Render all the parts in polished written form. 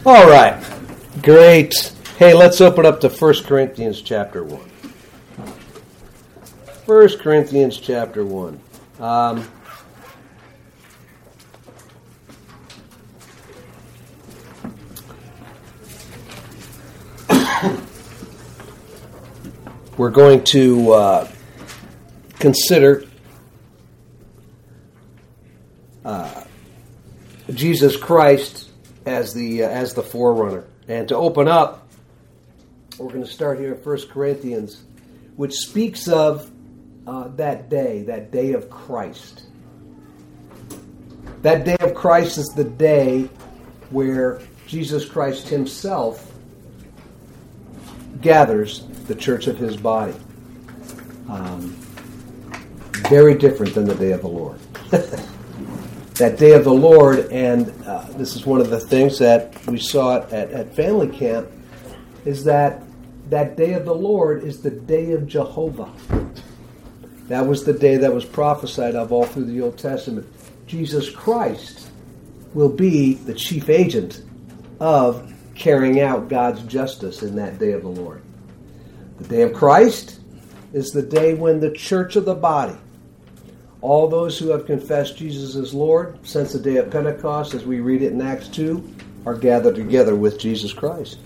All right. Great. Hey, let's open up to 1 Corinthians chapter 1. 1 Corinthians chapter 1. We're going to consider Jesus Christ as the forerunner. And to open up, we're going to start here in 1 Corinthians, which speaks of that day of Christ. That day of Christ is the day where Jesus Christ himself gathers the church of his body. Very different than the day of the Lord. That day of the Lord, and this is one of the things that we saw at family camp, is that day of the Lord is the day of Jehovah. That was the day that was prophesied of all through the Old Testament. Jesus Christ will be the chief agent of carrying out God's justice in that day of the Lord. The day of Christ is the day when the church of the body, all those who have confessed Jesus as Lord since the day of Pentecost, as we read it in Acts 2, are gathered together with Jesus Christ.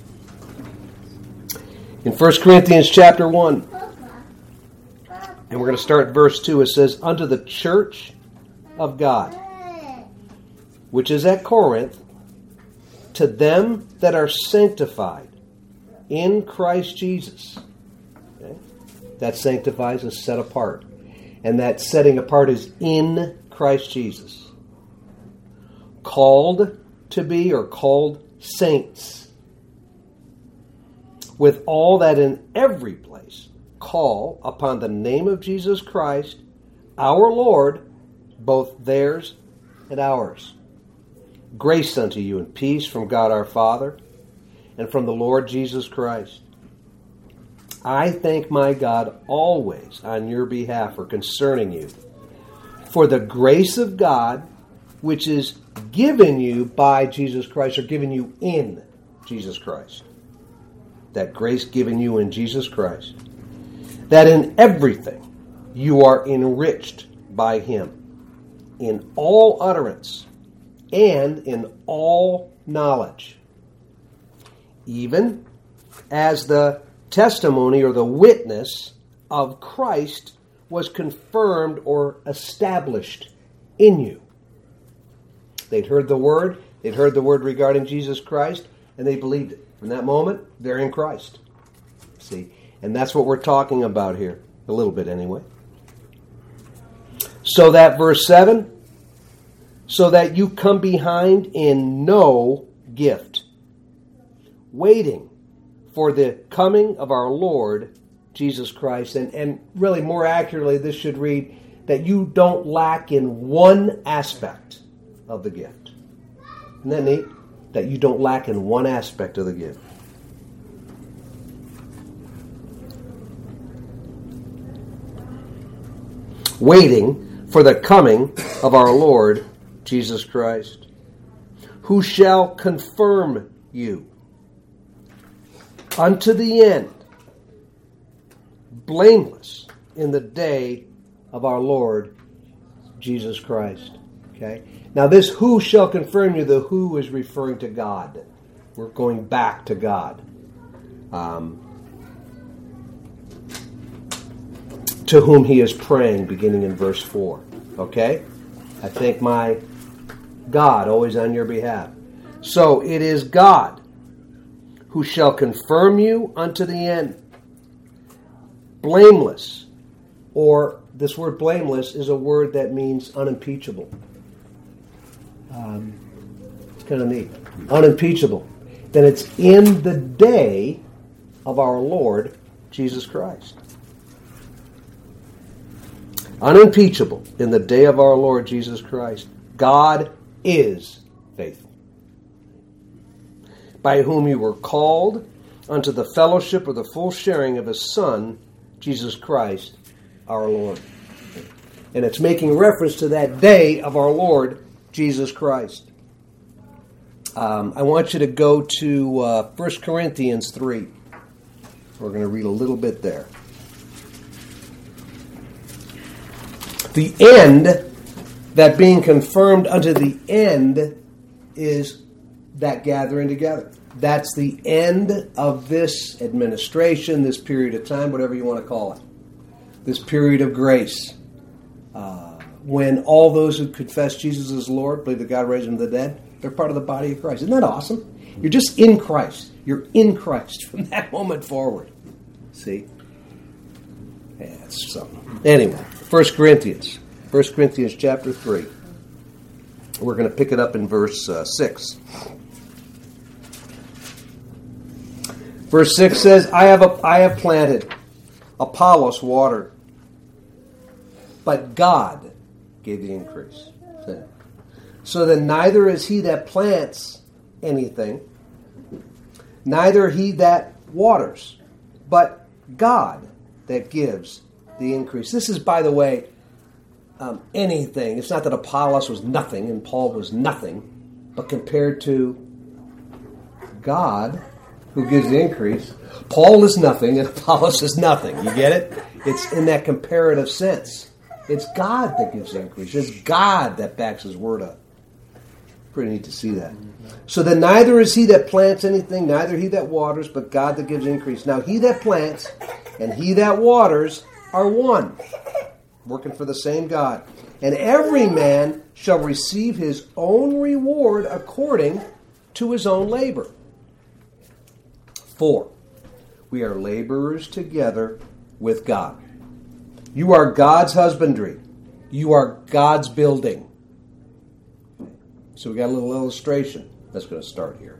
In 1 Corinthians chapter 1, and we're going to start at verse 2, it says, "Unto the church of God, which is at Corinth, to them that are sanctified in Christ Jesus." Okay? That sanctifies is set apart. And that setting apart is in Christ Jesus. Called to be, or called saints, with all that in every place call upon the name of Jesus Christ, our Lord, both theirs and ours. Grace unto you and peace from God our Father and from the Lord Jesus Christ. I thank my God always on your behalf or concerning you, for the grace of God which is given you by Jesus Christ, or given you in Jesus Christ. That grace given you in Jesus Christ, that in everything you are enriched by him, in all utterance and in all knowledge, even as the testimony or the witness of Christ was confirmed or established in you. They'd heard the word regarding Jesus Christ, and they believed it. From that moment, they're in Christ. See, and that's what we're talking about here, a little bit anyway. So that verse 7, so that you come behind in no gift, waiting for the coming of our Lord Jesus Christ. And really more accurately, this should read that you don't lack in one aspect of the gift. Isn't that neat? That you don't lack in one aspect of the gift. Waiting for the coming of our Lord Jesus Christ, who shall confirm you unto the end, blameless in the day of our Lord Jesus Christ. Okay? Now this who shall confirm you, the who is referring to God. We're going back to God. To whom he is praying, beginning in verse 4. Okay? I thank my God always on your behalf. So it is God who shall confirm you unto the end, blameless, or this word blameless is a word that means unimpeachable. It's kind of neat. Unimpeachable. Then it's in the day of our Lord Jesus Christ. Unimpeachable in the day of our Lord Jesus Christ. God is faithful, by whom you were called unto the fellowship of the full sharing of his Son, Jesus Christ, our Lord. And it's making reference to that day of our Lord Jesus Christ. I want you to go to 1 Corinthians 3. We're going to read a little bit there. The end, that being confirmed unto the end, is that gathering together. That's the end of this administration, this period of time, whatever you want to call it. This period of grace. When all those who confess Jesus as Lord, believe that God raised him from the dead, they're part of the body of Christ. Isn't that awesome? You're just in Christ. You're in Christ from that moment forward. See? Yeah, it's something. Anyway, 1 Corinthians chapter 3. We're going to pick it up in verse 6. Verse 6 says, I have planted, Apollos watered, but God gave the increase. So then neither is he that plants anything, neither he that waters, but God that gives the increase. This is, by the way, anything. It's not that Apollos was nothing and Paul was nothing, but compared to God, who gives the increase, Paul is nothing and Apollos is nothing. You get it? It's in that comparative sense. It's God that gives the increase. It's God that backs his word up. Pretty neat to see that. So then neither is he that plants anything, neither he that waters, but God that gives increase. Now he that plants and he that waters are one, working for the same God. And every man shall receive his own reward according to his own labor. 4. We are laborers together with God. You are God's husbandry. You are God's building. So we got a little illustration. That's going to start here.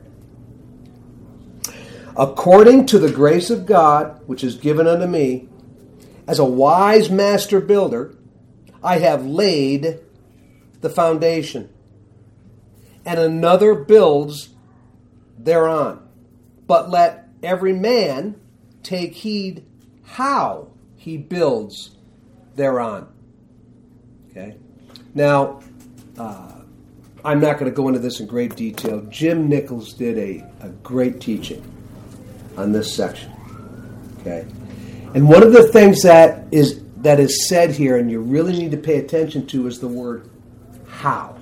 According to the grace of God, which is given unto me, as a wise master builder, I have laid the foundation, and another builds thereon. But let every man take heed how he builds thereon. Okay? Now, I'm not going to go into this in great detail. Jim Nichols did a great teaching on this section. Okay? And one of the things that is said here, and you really need to pay attention to, is the word how.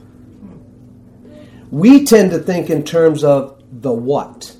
We tend to think in terms of the what.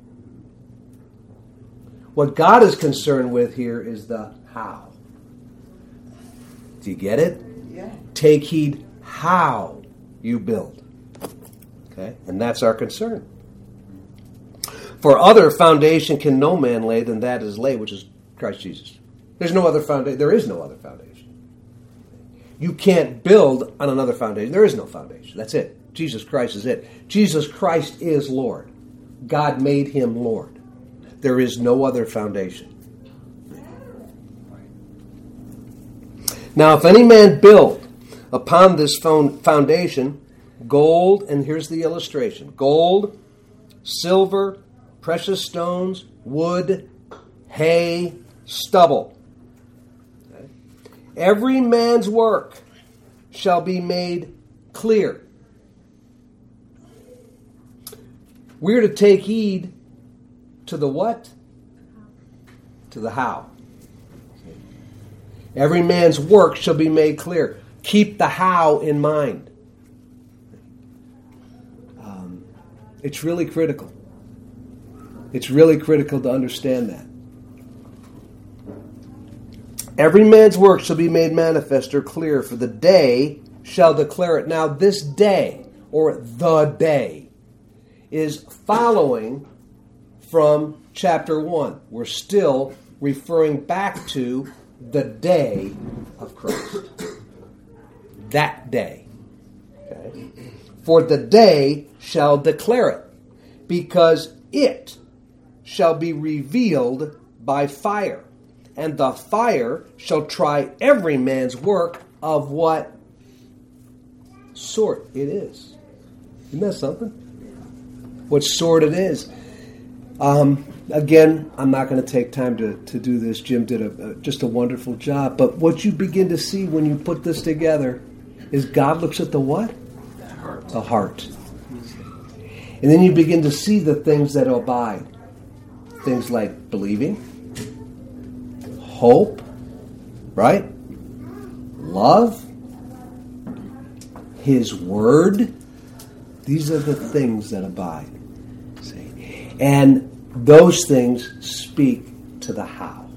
What God is concerned with here is the how. Do you get it? Yeah. Take heed how you build. Okay? And that's our concern. For other foundation can no man lay than that is laid, which is Christ Jesus. There's no other foundation. There is no other foundation. You can't build on another foundation. There is no foundation. That's it. Jesus Christ is it. Jesus Christ is Lord. God made him Lord. There is no other foundation. Now, if any man build upon this foundation gold, and here's the illustration, gold, silver, precious stones, wood, hay, stubble. Okay. Every man's work shall be made clear. We're to take heed to the what? To the how. Every man's work shall be made clear. Keep the how in mind. It's really critical. It's really critical to understand that. Every man's work shall be made manifest or clear, for the day shall declare it. Now, this day, or the day, is following from chapter 1. We're still referring back to the day of Christ. That day. Okay? For the day shall declare it, because it shall be revealed by fire, and the fire shall try every man's work of what sort it is. Isn't that something? What sort it is. Again, I'm not going to take time to do this. Jim did just a wonderful job. But what you begin to see when you put this together is God looks at the what? The heart. And then you begin to see the things that abide. Things like believing, hope, right? Love, His Word. These are the things that abide. See? And those things speak to the how.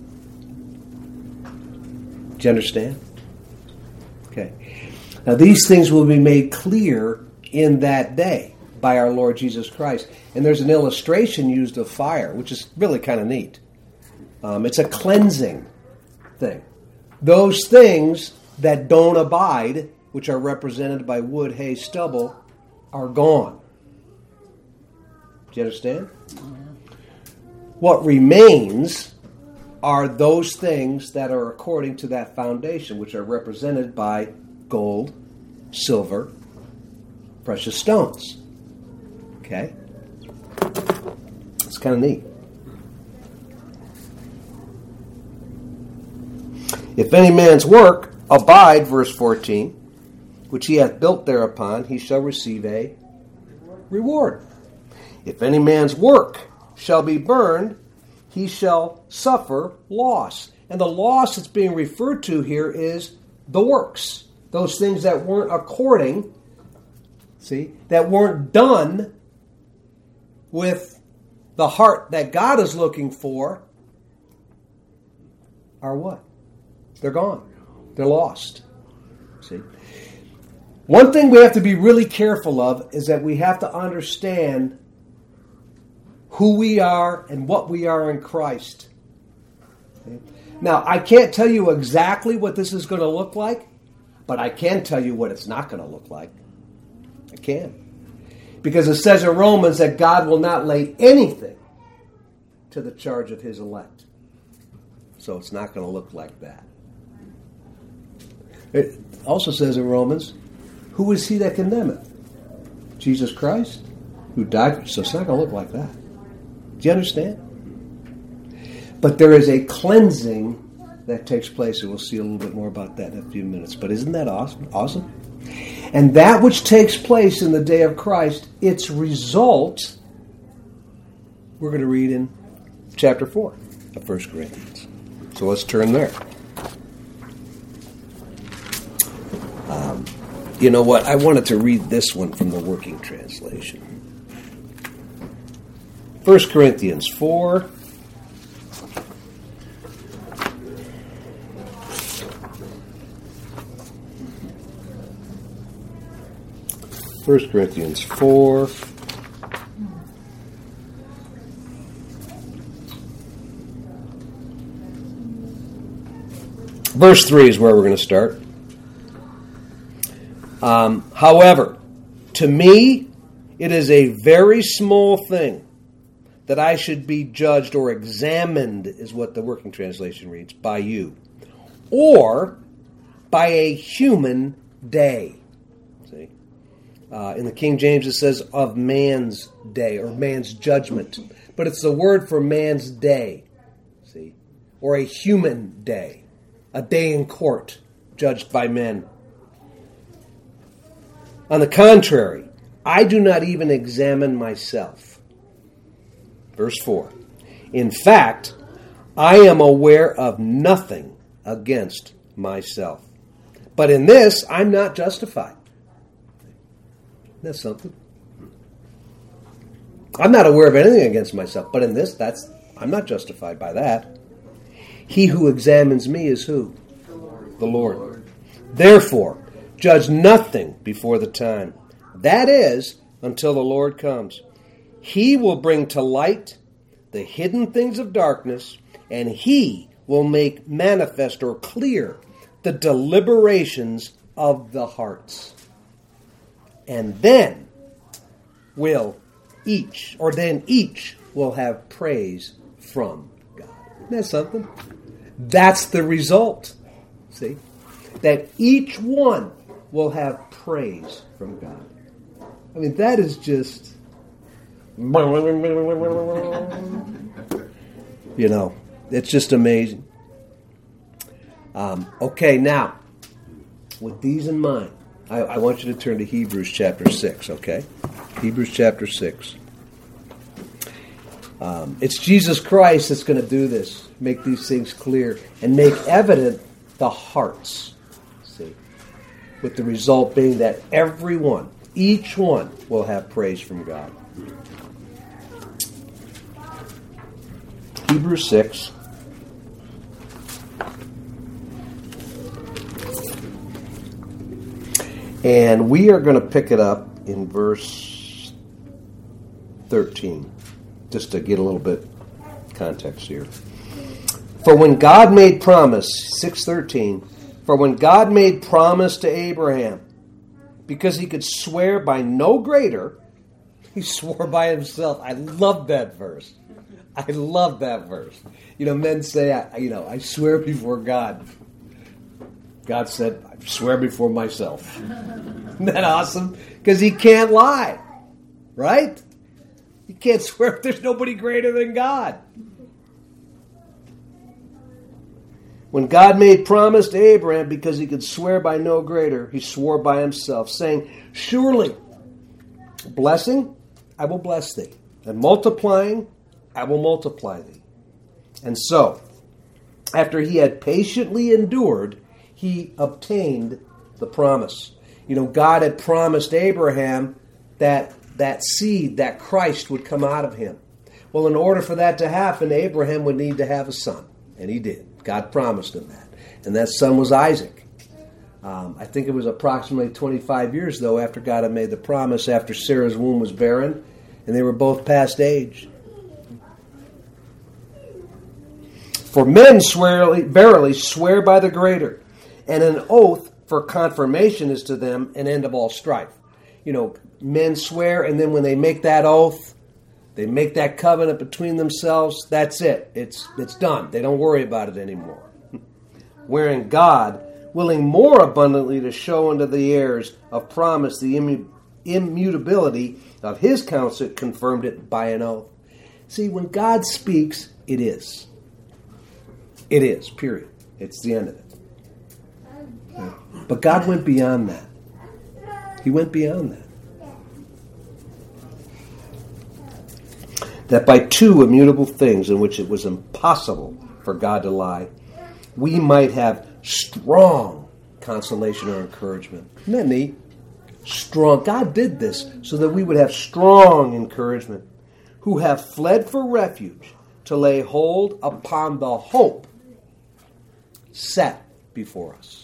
Do you understand? Okay. Now these things will be made clear in that day by our Lord Jesus Christ. And there's an illustration used of fire, which is really kind of neat. It's a cleansing thing. Those things that don't abide, which are represented by wood, hay, stubble, are gone. Do you understand? What remains are those things that are according to that foundation, which are represented by gold, silver, precious stones. Okay? It's kind of neat. If any man's work abide, verse 14, which he hath built thereupon, he shall receive a reward. If any man's work shall be burned, he shall suffer loss. And the loss that's being referred to here is the works. Those things that weren't according, that weren't done with the heart that God is looking for, are what? They're gone. They're lost. See? One thing we have to be really careful of is that we have to understand who we are and what we are in Christ. Okay? Now, I can't tell you exactly what this is going to look like, but I can tell you what it's not going to look like. I can. Because it says in Romans that God will not lay anything to the charge of His elect. So it's not going to look like that. It also says in Romans, who is He that condemneth? Jesus Christ, who died. So it's not going to look like that. Do you understand? But there is a cleansing that takes place, and we'll see a little bit more about that in a few minutes. But isn't that awesome? And that which takes place in the day of Christ, its result, we're going to read in chapter 4 of 1 Corinthians. So let's turn there. You know what? I wanted to read this one from the Working Translation. 1 Corinthians 4. First Corinthians 4. Verse 3 is where we're going to start. However, to me, it is a very small thing that I should be judged or examined, is what the Working Translation reads, by you, or by a human day. See? In the King James it says of man's day, or man's judgment. But it's the word for man's day. See? Or a human day. A day in court, judged by men. On the contrary, I do not even examine myself. Verse 4. In fact, I am aware of nothing against myself. But in this, I'm not justified. That's something. I'm not aware of anything against myself. But in this, I'm not justified by that. He who examines me is who? The Lord. Therefore, judge nothing before the time. That is, until the Lord comes. He will bring to light the hidden things of darkness, and He will make manifest or clear the deliberations of the hearts. And then each will have praise from God. Isn't that something? That's the result. See? That each one will have praise from God. I mean, that is just... it's just amazing. Okay, now, with these in mind, I want you to turn to Hebrews chapter 6, okay? Hebrews chapter 6. It's Jesus Christ that's going to do this, make these things clear, and make evident the hearts. See, with the result being that everyone, each one, will have praise from God. Hebrews 6. And we are going to pick it up in verse 13, just to get a little bit context here. For when God made promise, 6:13, for when God made promise to Abraham, because he could swear by no greater, he swore by himself. I love that verse. I love that verse. You know, men say, I swear before God. God said, I swear before myself. Isn't that awesome? Because he can't lie. Right? He can't swear if there's nobody greater than God. When God made promise to Abraham, because he could swear by no greater, he swore by himself, saying, surely, blessing, I will bless thee, and multiplying, I will multiply thee. And so, after he had patiently endured, he obtained the promise. You know, God had promised Abraham that seed, that Christ would come out of him. Well, in order for that to happen, Abraham would need to have a son. And he did. God promised him that. And that son was Isaac. I think it was approximately 25 years, though, after God had made the promise, after Sarah's womb was barren, and they were both past age. For men verily swear by the greater, and an oath for confirmation is to them an end of all strife. You know, men swear, and then when they make that oath, they make that covenant between themselves, that's it. It's done. They don't worry about it anymore. Wherein God, willing more abundantly to show unto the heirs of promise the immutability of his counsel, confirmed it by an oath. See, when God speaks, it is. It is, period. It's the end of it. But God went beyond that. He went beyond that. That by two immutable things in which it was impossible for God to lie, we might have strong consolation or encouragement. Isn't that neat? Strong. God did this so that we would have strong encouragement, who have fled for refuge to lay hold upon the hope set before us.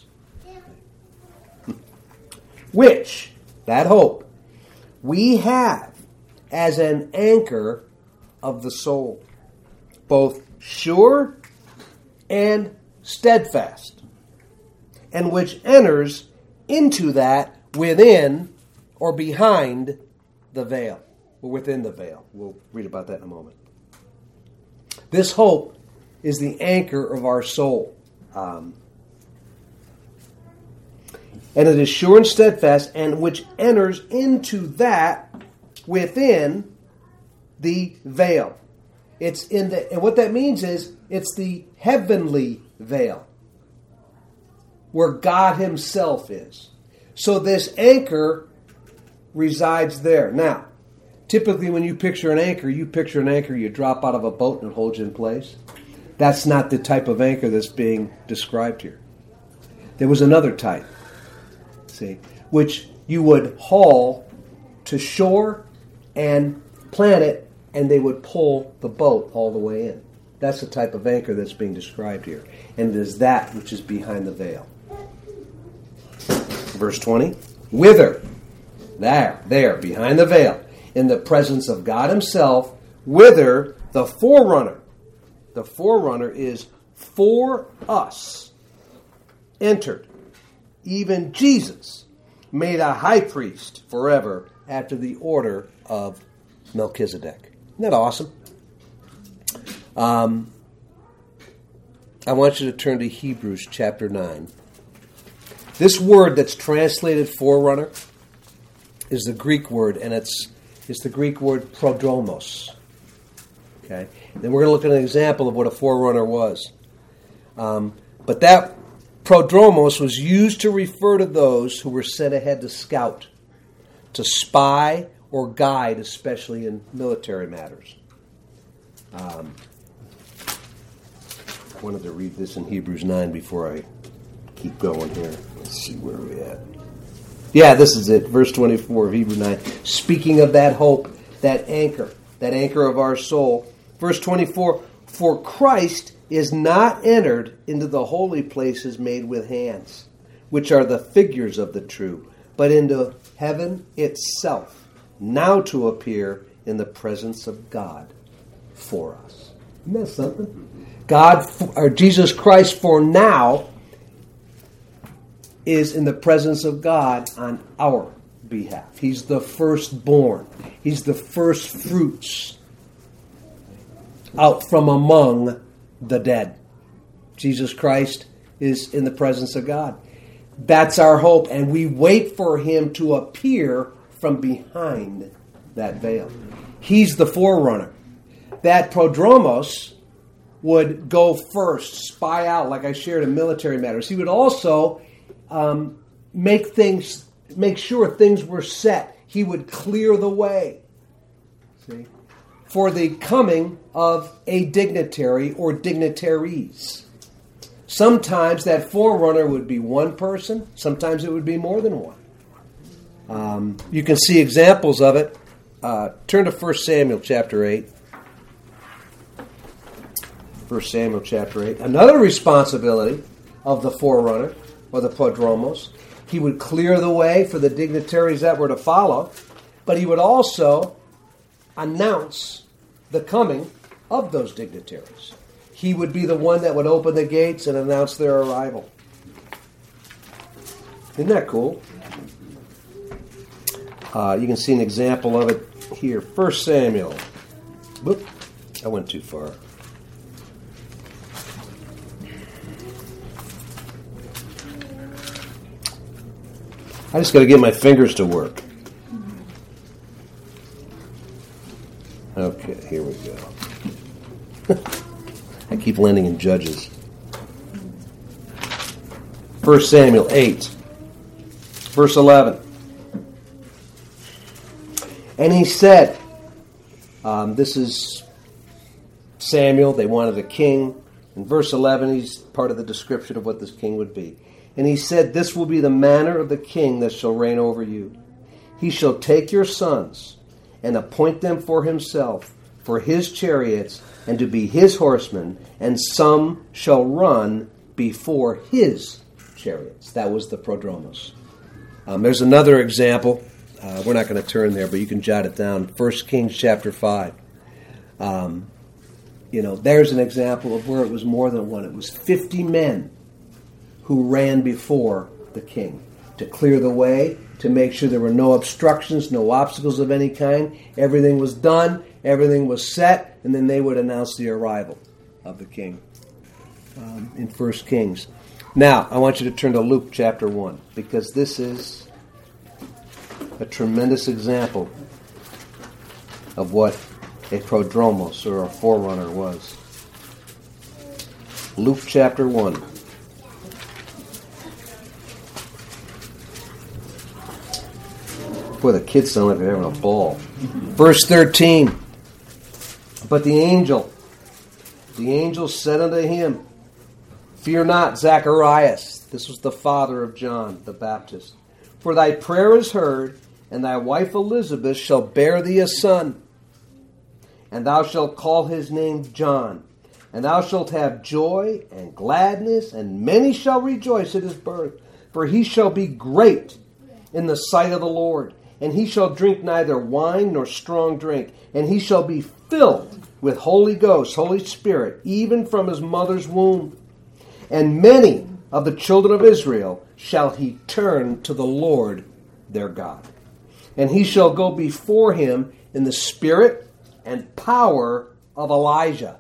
Which, that hope, we have as an anchor of the soul, both sure and steadfast, and which enters into that within or behind the veil, or within the veil. We'll read about that in a moment. This hope is the anchor of our soul. And it is sure and steadfast, and which enters into that within the veil. It's in the, and what that means is it's the heavenly veil, where God himself is. So this anchor resides there. Now, typically when you picture an anchor, you drop out of a boat and it holds you in place. That's not the type of anchor that's being described here. There was another type, see, which you would haul to shore and plant it, and they would pull the boat all the way in. That's the type of anchor that's being described here. And it is that which is behind the veil. Verse 20. Whither? There, behind the veil, in the presence of God himself, whither the forerunner is for us, entered, even Jesus, made a high priest forever after the order of Melchizedek. Isn't that awesome? I want you to turn to Hebrews chapter 9. This word that's translated forerunner is the Greek word, and it's the Greek word prodromos. Okay? Then we're going to look at an example of what a forerunner was. But that prodromos was used to refer to those who were sent ahead to scout, to spy, or guide, especially in military matters. I wanted to read this in Hebrews 9 before I keep going here. Let's see where we're at. Yeah, this is it. Verse 24 of Hebrews 9. Speaking of that hope, that anchor of our soul. Verse 24, for Christ is not entered into the holy places made with hands, which are the figures of the true, but into heaven itself, now to appear in the presence of God for us. Isn't that something? God, or Jesus Christ for now, is in the presence of God on our behalf. He's the firstborn. He's the first fruits out from among the dead. Jesus Christ is in the presence of God. That's our hope, and we wait for him to appear from behind that veil. He's the forerunner. That prodromos would go first, spy out, like I shared in military matters. He would also make sure things were set. He would clear the way, see, for the coming of a dignitary or dignitaries. Sometimes that forerunner would be one person. Sometimes it would be more than one. You can see examples of it. Turn to 1 Samuel chapter 8. 1 Samuel chapter 8. Another responsibility of the forerunner, or the prodromos. He would clear the way for the dignitaries that were to follow, but he would also announce the coming of those dignitaries. He would be the one that would open the gates and announce their arrival. Isn't that cool? You can see an example of it here. 1 Samuel. Whoop, I went too far. I just got to get my fingers to work. Okay, here we go. I keep landing in Judges. 1 Samuel 8, verse 11. And he said, this is Samuel, they wanted a king. In verse 11, he's part of the description of what this king would be. And he said, this will be the manner of the king that shall reign over you. He shall take your sons and appoint them for himself, for his chariots, and to be his horsemen, and some shall run before his chariots. That was the prodromos. There's another example. We're not going to turn there, but you can jot it down. 1 Kings chapter 5. There's an example of where it was more than one. It was 50 men who ran before the king to clear the way, to make sure there were no obstructions, no obstacles of any kind. Everything was done, everything was set, and then they would announce the arrival of the king in 1 Kings. Now, I want you to turn to Luke chapter 1, because this is a tremendous example of what a prodromos or a forerunner was. Luke chapter 1. Boy, the kids sound like they're having a ball. Verse 13. But the angel said unto him, fear not, Zacharias. This was the father of John the Baptist. For thy prayer is heard, and thy wife Elizabeth shall bear thee a son. And thou shalt call his name John. And thou shalt have joy and gladness, and many shall rejoice at his birth. For he shall be great in the sight of the Lord. And he shall drink neither wine nor strong drink. And he shall be filled with Holy Ghost, Holy Spirit, even from his mother's womb. And many of the children of Israel shall he turn to the Lord their God. And he shall go before him in the spirit and power of Elijah,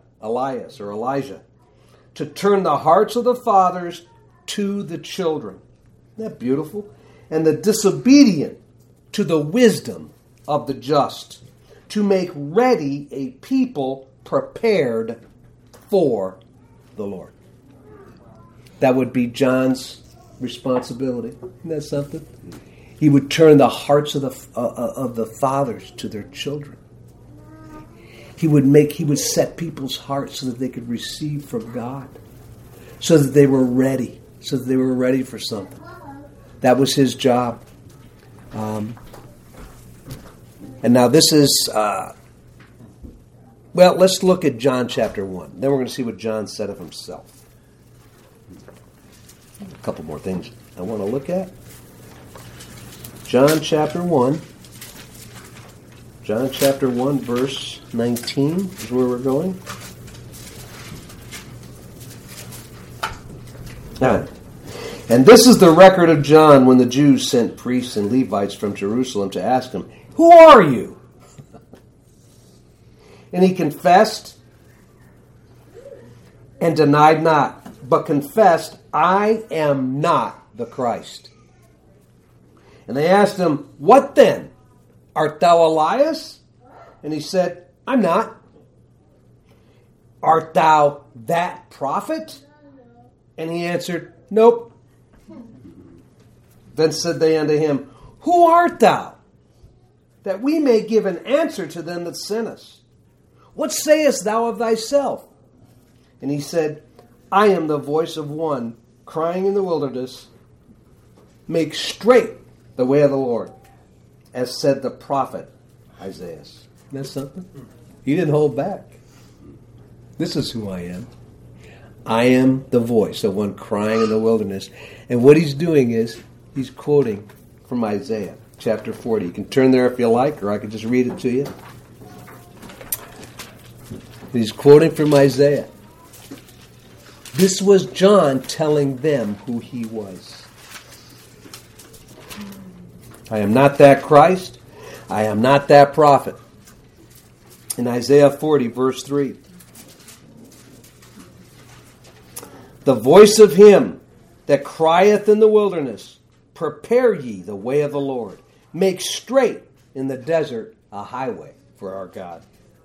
to turn the hearts of the fathers to the children. Isn't that beautiful? And the disobedient to the wisdom of the just, to make ready a people prepared for the Lord. That would be John's responsibility. Isn't that something? He would turn the hearts of the fathers to their children. He would set people's hearts so that they could receive from God, so that they were ready, for something. That was his job. And now this is, let's look at John chapter 1. Then we're going to see what John said of himself. A couple more things I want to look at. John chapter 1. John chapter 1, verse 19 is where we're going. All right. And this is the record of John when the Jews sent priests and Levites from Jerusalem to ask him, "Who are you?" And he confessed and denied not, but confessed, "I am not the Christ." And they asked him, "What then? Art thou Elias?" And he said, "I'm not." "Art thou that prophet?" And he answered, "Nope." Then said they unto him, "Who art thou? That we may give an answer to them that sent us. What sayest thou of thyself?" And he said, "I am the voice of one crying in the wilderness, make straight the way of the Lord, as said the prophet Isaiah." Isn't that something? He didn't hold back. This is who I am. I am the voice of one crying in the wilderness. And what he's doing is he's quoting from Isaiah chapter 40. You can turn there if you like, or I can just read it to you. He's quoting from Isaiah. This was John telling them who he was. I am not that Christ. I am not that prophet. In Isaiah 40, verse 3. The voice of him that crieth in the wilderness, prepare ye the way of the Lord. Make straight in the desert a highway for our God.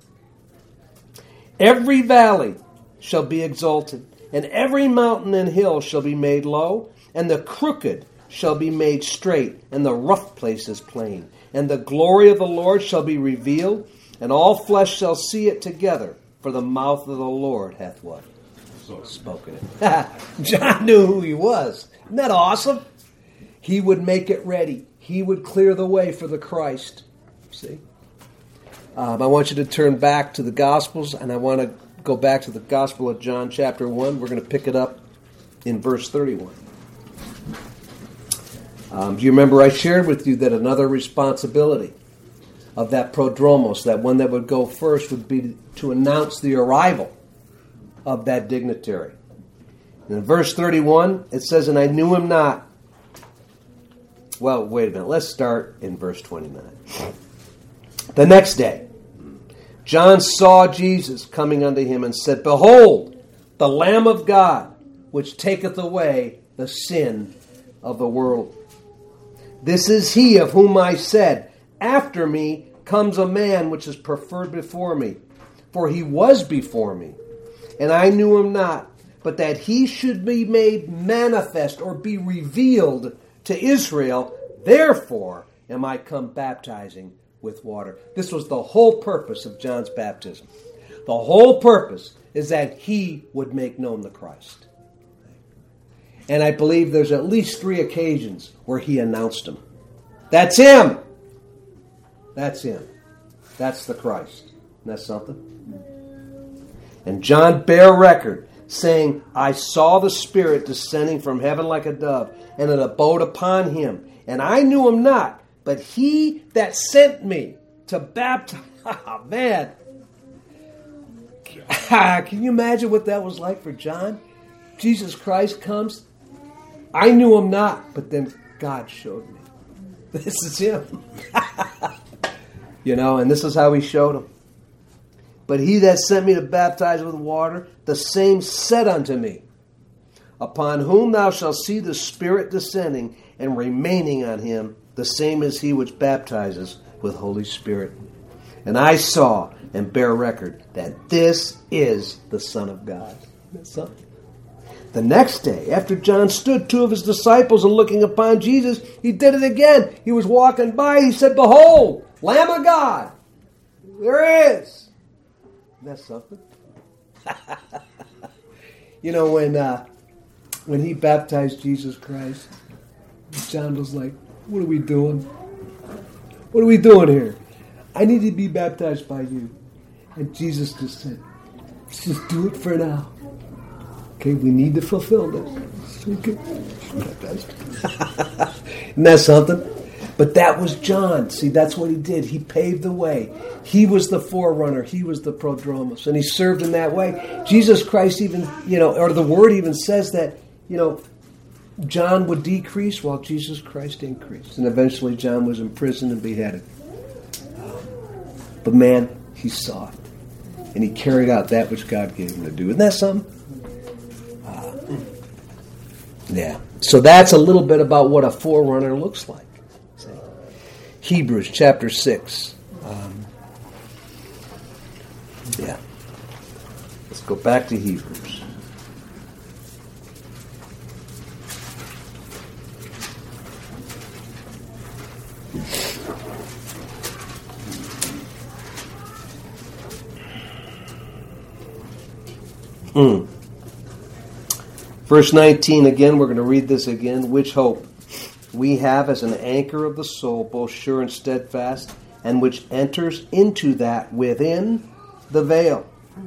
Every valley shall be exalted, and every mountain and hill shall be made low, and the crooked shall be made straight, and the rough places plain. And the glory of the Lord shall be revealed, and all flesh shall see it together, for the mouth of the Lord hath what? Spoken it. John knew who he was. Isn't that awesome? He would make it ready. He would clear the way for the Christ. See? I want you to turn back to the Gospels, and I want to go back to the Gospel of John chapter 1. We're going to pick it up in verse 31. Do you remember I shared with you that another responsibility of that prodromos, that one that would go first, would be to announce the arrival of that dignitary. And in verse 31, it says, "And I knew him not." Well, wait a minute. Let's start in verse 29. "The next day, John saw Jesus coming unto him and said, Behold, the Lamb of God, which taketh away the sin of the world. This is he of whom I said, After me comes a man which is preferred before me, for he was before me. And I knew him not, but that he should be made manifest or be revealed to Israel. Therefore am I come baptizing with water." This was the whole purpose of John's baptism. The whole purpose is that he would make known the Christ. And I believe there's at least 3 occasions where he announced him. That's him! That's him. That's the Christ. Isn't that something? And John bare record, saying, I saw the Spirit descending from heaven like a dove, and it abode upon him. And I knew him not, but he that sent me to baptize. Oh, man. Can you imagine what that was like for John? Jesus Christ comes. I knew him not, but then God showed me. This is him. And this is how he showed him. But he that sent me to baptize with water, the same said unto me, Upon whom thou shalt see the Spirit descending and remaining on him, the same is he which baptizes with Holy Spirit. And I saw and bear record that this is the Son of God. That's something. The next day, after John stood, 2 of his disciples, and looking upon Jesus, he did it again. He was walking by. He said, "Behold, Lamb of God. There he is." That's something. You know, when he baptized Jesus Christ, John was like, "What are we doing? What are we doing here? I need to be baptized by you." And Jesus just said, "Let's just do it for now. Okay, we need to fulfill this." Okay. Isn't that something? But that was John. See, that's what he did. He paved the way. He was the forerunner. He was the prodromos. And he served in that way. Jesus Christ even, or the word even says that, John would decrease while Jesus Christ increased. And eventually John was imprisoned and beheaded. But man, he saw it. And he carried out that which God gave him to do. Isn't that something? Yeah. So that's a little bit about what a forerunner looks like. Hebrews chapter 6. Let's go back to Hebrews. Verse 19, again, we're going to read this again. "Which hope we have as an anchor of the soul, both sure and steadfast, and which enters into that within the veil,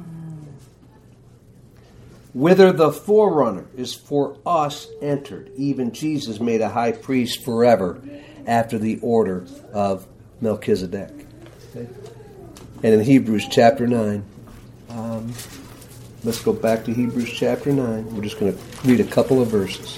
whither the forerunner is for us entered, even Jesus made a high priest forever after the order of Melchizedek." Okay. And in Hebrews chapter 9, let's go back to Hebrews chapter 9. We're just going to read a couple of verses.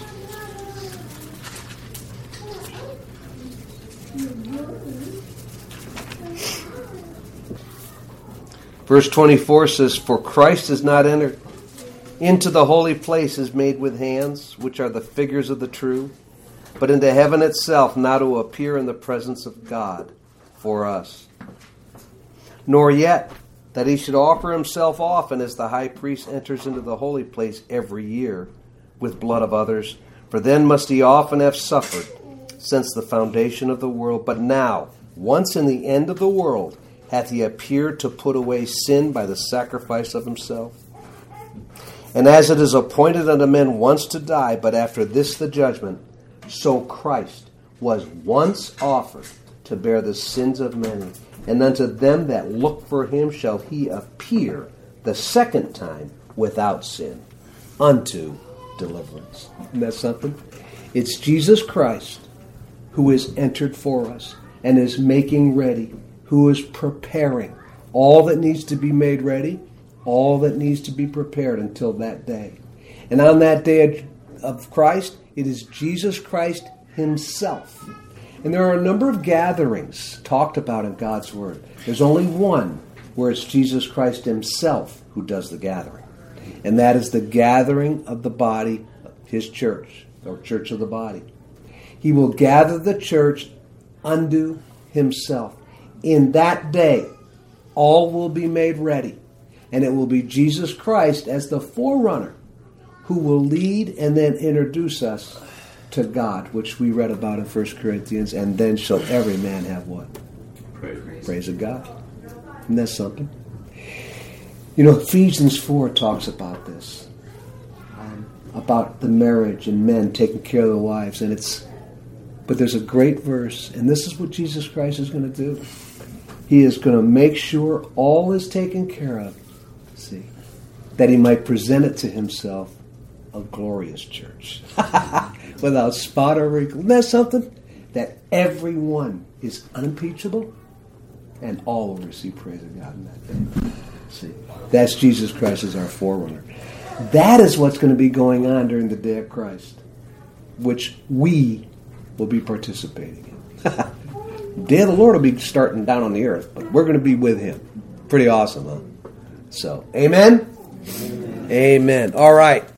Verse 24 says, "For Christ is not entered into the holy places made with hands, which are the figures of the true, but into heaven itself, now to appear in the presence of God for us. Nor yet that he should offer himself often, as the high priest enters into the holy place every year with blood of others. For then must he often have suffered since the foundation of the world. But now, once in the end of the world, hath he appeared to put away sin by the sacrifice of himself. And as it is appointed unto men once to die, but after this the judgment, so Christ was once offered to bear the sins of many. And unto them that look for him shall he appear the second time without sin, unto deliverance." Isn't that something? It's Jesus Christ who is entered for us and is making ready, who is preparing all that needs to be made ready, all that needs to be prepared until that day. And on that day of Christ, it is Jesus Christ himself. And there are a number of gatherings talked about in God's Word. There's only one where it's Jesus Christ himself who does the gathering. And that is the gathering of the body, his church, or church of the body. He will gather the church unto himself. In that day, all will be made ready. And it will be Jesus Christ as the forerunner who will lead and then introduce us to God, which we read about in 1 Corinthians. And then shall every man have what? Praise of God. Isn't that something? You know, Ephesians 4 talks about this. About the marriage and men taking care of their wives. But there's a great verse, and this is what Jesus Christ is going to do. He is going to make sure all is taken care of, see, that he might present it to himself a glorious church. Without spot or wrinkle. Isn't that something? That everyone is unimpeachable and all will receive praise of God in that day. See, that's Jesus Christ as our forerunner. That is what's going to be going on during the day of Christ, which we will be participating in. The day of the Lord will be starting down on the earth, but we're going to be with him. Pretty awesome, huh? So, amen? Amen. All right.